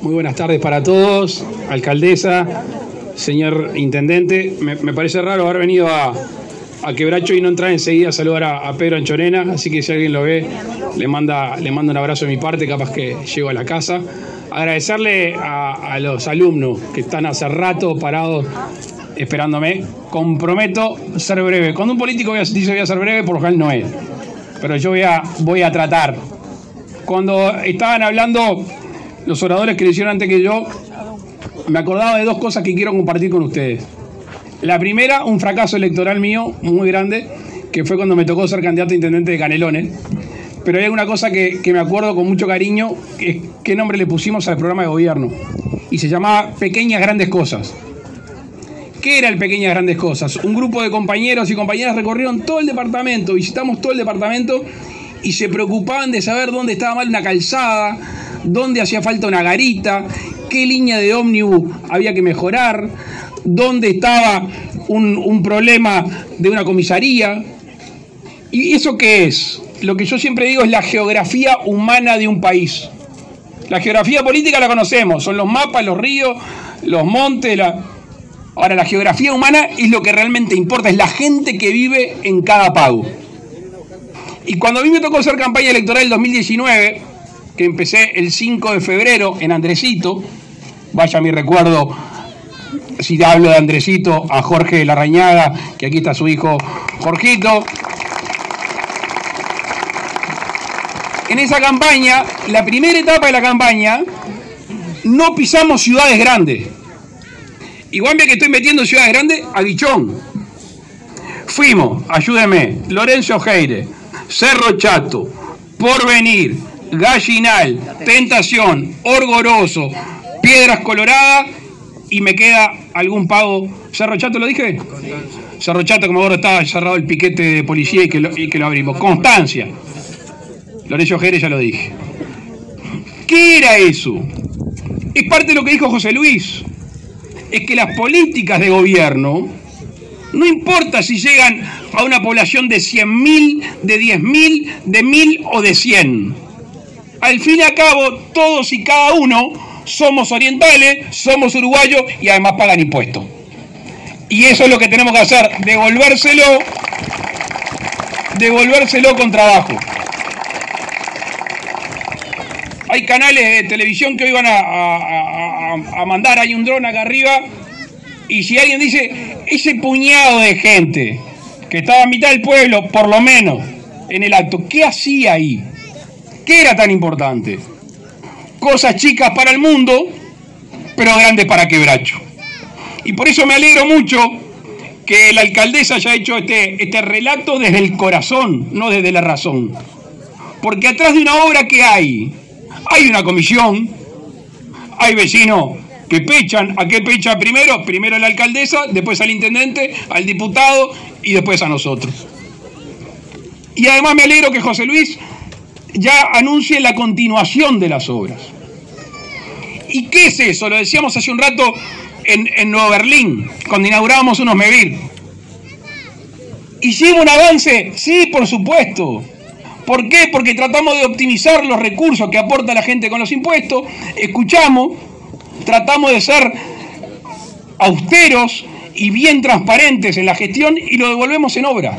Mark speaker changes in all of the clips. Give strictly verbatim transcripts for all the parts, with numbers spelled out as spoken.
Speaker 1: Muy buenas tardes para todos, alcaldesa, señor intendente. Me, me parece raro haber venido a, a Quebracho y no entrar enseguida a saludar a, a Pedro Anchorena, así que si alguien lo ve, le manda, le manda un abrazo de mi parte, capaz que llego a la casa. Agradecerle a, a los alumnos que están hace rato parados esperándome. Comprometo ser breve. Cuando un político dice voy a ser breve, por lo general no es. Pero yo voy a, voy a tratar. Cuando estaban hablando los oradores que lo hicieron antes que yo, me acordaba de dos cosas que quiero compartir con ustedes. La primera, un fracaso electoral mío muy grande, que fue cuando me tocó ser candidato a intendente de Canelones. Pero hay una cosa que, que me acuerdo con mucho cariño, que es qué nombre le pusimos al programa de gobierno. Y se llamaba Pequeñas Grandes Cosas. ¿Qué era el Pequeñas Grandes Cosas? Un grupo de compañeros y compañeras recorrieron todo el departamento, visitamos todo el departamento y se preocupaban de saber dónde estaba mal una calzada, dónde hacía falta una garita, qué línea de ómnibus había que mejorar, dónde estaba un, un problema de una comisaría. ¿Y eso qué es? Lo que yo siempre digo es la geografía humana de un país. La geografía política la conocemos, son los mapas, los ríos, los montes. La... Ahora, la geografía humana es lo que realmente importa, es la gente que vive en cada pago. Y cuando a mí me tocó hacer campaña electoral el dos mil diecinueve, que empecé el cinco de febrero en Andresito, vaya mi recuerdo, si hablo de Andresito, a Jorge Larrañaga, que aquí está su hijo Jorgito. En esa campaña, la primera etapa de la campaña, no pisamos ciudades grandes. Igual que estoy metiendo ciudades grandes, a Guichón. Fuimos, ayúdeme, Lorenzo Geire, Cerro Chato, Porvenir, Gallinal, Tentación, Orgoroso, Piedras Coloradas, y me queda algún pago. ¿Cerro Chato lo dije? Constancia. Cerro Chato, como ahora estaba cerrado el piquete de policía y que lo, y que lo abrimos. Constancia. Lorenzo Geire ya lo dije. ¿Qué era eso? Es parte de lo que dijo José Luis. Es que las políticas de gobierno, no importa si llegan a una población de cien mil, de diez mil, de mil o de cien. Al fin y al cabo, todos y cada uno somos orientales, somos uruguayos y además pagan impuestos. Y eso es lo que tenemos que hacer, devolvérselo, devolvérselo con trabajo. Hay canales de televisión que hoy van a, a, a, a mandar, hay un dron acá arriba, y si alguien dice, ese puñado de gente que estaba a mitad del pueblo, por lo menos, en el acto, ¿qué hacía ahí? ¿Qué era tan importante? Cosas chicas para el mundo, pero grandes para Quebracho. Y por eso me alegro mucho que la alcaldesa haya hecho este, este relato desde el corazón, no desde la razón. Porque atrás de una obra que hay, hay una comisión, hay vecinos que pechan. ¿A qué pecha primero? Primero a la alcaldesa, después al intendente, al diputado y después a nosotros. Y además me alegro que José Luis ya anuncie la continuación de las obras. ¿Y qué es eso? Lo decíamos hace un rato en, en Nueva Berlín, cuando inaugurábamos unos MEVIR. ¿Hicimos un avance? Sí, por supuesto. ¿Por qué? Porque tratamos de optimizar los recursos que aporta la gente con los impuestos, escuchamos, tratamos de ser austeros y bien transparentes en la gestión y lo devolvemos en obra.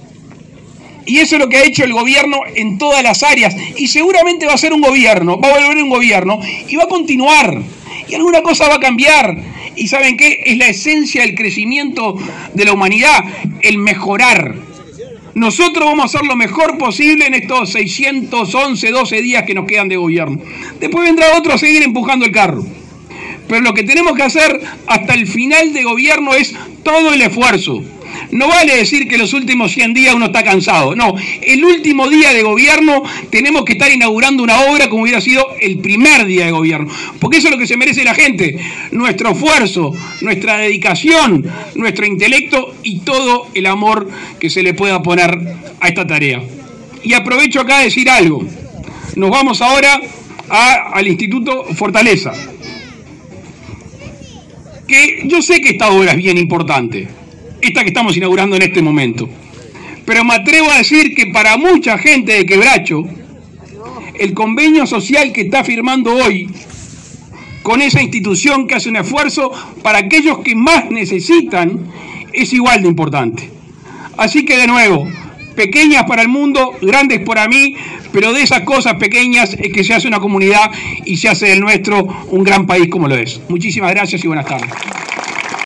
Speaker 1: Y eso es lo que ha hecho el gobierno en todas las áreas. Y seguramente va a ser un gobierno, va a volver un gobierno y va a continuar. Y alguna cosa va a cambiar. ¿Y saben qué? Es la esencia del crecimiento de la humanidad, el mejorar. Nosotros vamos a hacer lo mejor posible en estos seiscientos once, doce días que nos quedan de gobierno. Después vendrá otro a seguir empujando el carro. Pero lo que tenemos que hacer hasta el final de gobierno es todo el esfuerzo. No vale decir que los últimos cien días uno está cansado. No, el último día de gobierno tenemos que estar inaugurando una obra como hubiera sido el primer día de gobierno. Porque eso es lo que se merece la gente. Nuestro esfuerzo, nuestra dedicación, nuestro intelecto y todo el amor que se le pueda poner a esta tarea. Y aprovecho acá a decir algo. Nos vamos ahora a, al Instituto Fortaleza. Que yo sé que esta obra es bien importante. Esta que estamos inaugurando en este momento. Pero me atrevo a decir que para mucha gente de Quebracho, el convenio social que está firmando hoy con esa institución que hace un esfuerzo para aquellos que más necesitan, es igual de importante. Así que de nuevo, pequeñas para el mundo, grandes para mí, pero de esas cosas pequeñas es que se hace una comunidad y se hace del nuestro un gran país como lo es. Muchísimas gracias y buenas tardes.